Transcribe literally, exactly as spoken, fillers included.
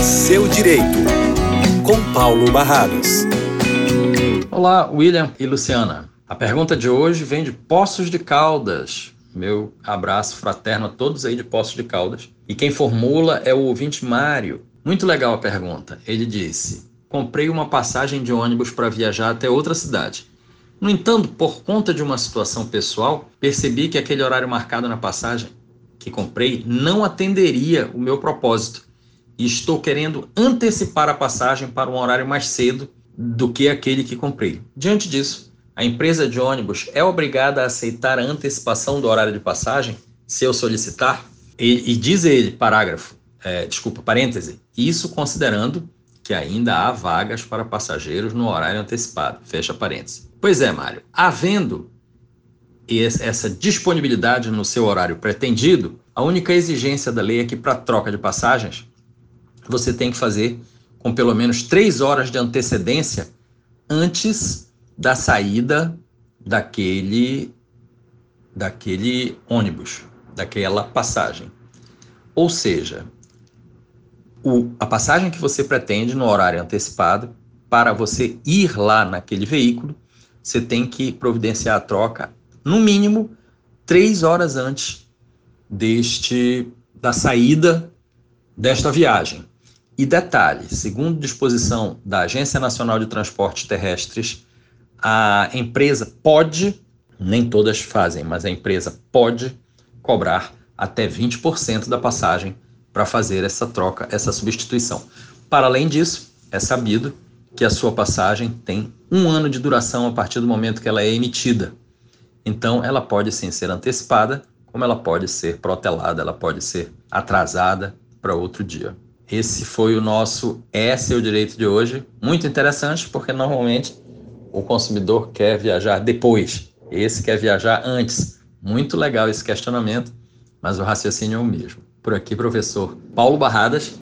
Seu Direito, com Paulo Barradas. Olá, William e Luciana. A pergunta de hoje vem de Poços de Caldas. Meu abraço fraterno a todos aí de Poços de Caldas. E quem formula é o ouvinte Mário. Muito legal a pergunta. Ele disse: comprei uma passagem de ônibus para viajar até outra cidade. No entanto, por conta de uma situação pessoal, percebi que aquele horário marcado na passagem que comprei não atenderia o meu propósito. E estou querendo antecipar a passagem para um horário mais cedo do que aquele que comprei. Diante disso, a empresa de ônibus é obrigada a aceitar a antecipação do horário de passagem se eu solicitar? E, e diz ele, parágrafo, é, desculpa, parêntese, isso considerando que ainda há vagas para passageiros no horário antecipado, fecha parêntese. Pois é, Mário, havendo essa disponibilidade no seu horário pretendido, a única exigência da lei é que para troca de passagens, você tem que fazer com pelo menos três horas de antecedência antes da saída daquele, daquele ônibus, daquela passagem. Ou seja, o, a passagem que você pretende no horário antecipado, para você ir lá naquele veículo, você tem que providenciar a troca, no mínimo, três horas antes deste, da saída desta viagem. E detalhe, segundo disposição da Agência Nacional de Transportes Terrestres, a empresa pode, nem todas fazem, mas a empresa pode cobrar até vinte por cento da passagem para fazer essa troca, essa substituição. Para além disso, é sabido que a sua passagem tem um ano de duração a partir do momento que ela é emitida. Então, ela pode sim ser antecipada, como ela pode ser protelada, ela pode ser atrasada para outro dia. Esse foi o nosso É Seu Direito de hoje. Muito interessante, porque normalmente o consumidor quer viajar depois. Esse quer viajar antes. Muito legal esse questionamento, mas o raciocínio é o mesmo. Por aqui, professor Paulo Barradas.